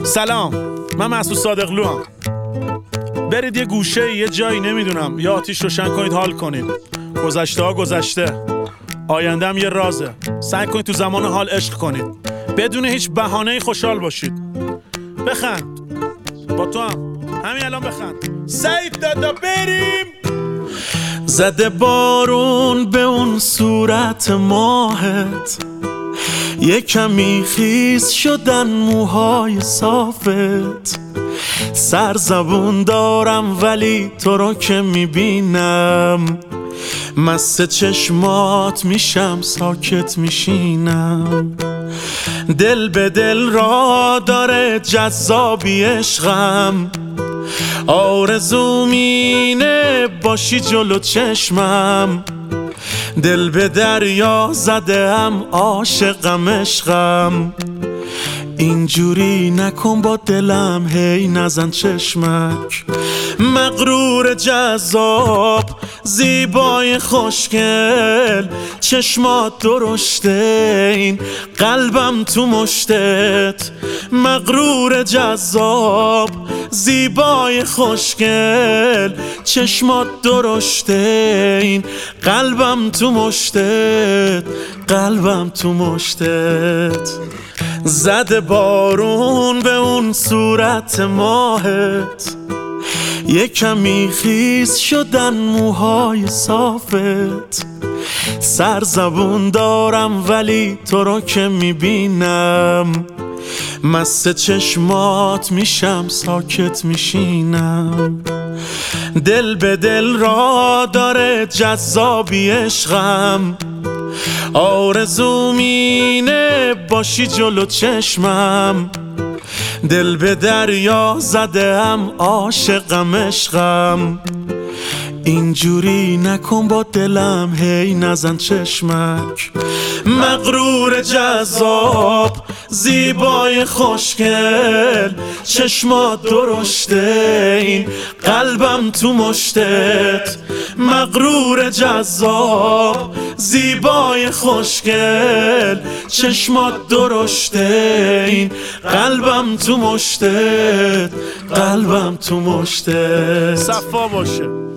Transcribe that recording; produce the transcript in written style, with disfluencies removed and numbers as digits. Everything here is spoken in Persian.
سلام، من مسعود صادقلو هم. برید یه گوشه یه جایی نمیدونم یا آتیش روشن کنید حال کنید. گذشته ها گذشته، آینده هم یه رازه. سعی کنید تو زمان حال عشق کنید، بدون هیچ بهانه‌ای خوشحال باشید. بخند، با تو هم همین الان بخند. سعید دادا بریم. زده بارون به اون صورت ماهت، یه کمی خیس شدن موهای صافت. سرزبون دارم ولی تو رو که میبینم، مست چشمات میشم ساکت میشینم. دل به دل را داره جذابی عشقم، آرزوم اینه باشی جلو چشمم. دل به دریا زدم عاشقم عشقم، اینجوری نکن با دلم هی نزن چشمک. مغرور جذاب زیبای خوشگل، چشمات درشته این قلبم تو مشتت. مغرور جذاب زیبای خوشگل، چشمات درشته این قلبم تو مشتت. قلبم تو مشتت. زده بارون به اون صورت ماهت، یه کمی خیس شدن موهای صافت. سرزبون دارم ولی تو رو که میبینم، مست چشمات میشم ساکت میشینم. دل به دل را داره جذابی عشقم، آرزوم اینه باشی جلو چشمم. دل به دریا زدم عاشقم عشقم، اینجوری نکن با دلم هی نزن چشمک. مغرور جذاب زیبای خوشگل، چشمات درشته این قلبم تو مشتت. مغرور جذاب زیبای خوشگل، چشمات درشته این قلبم تو مشتت. قلبم تو مشتت. صفا باشه.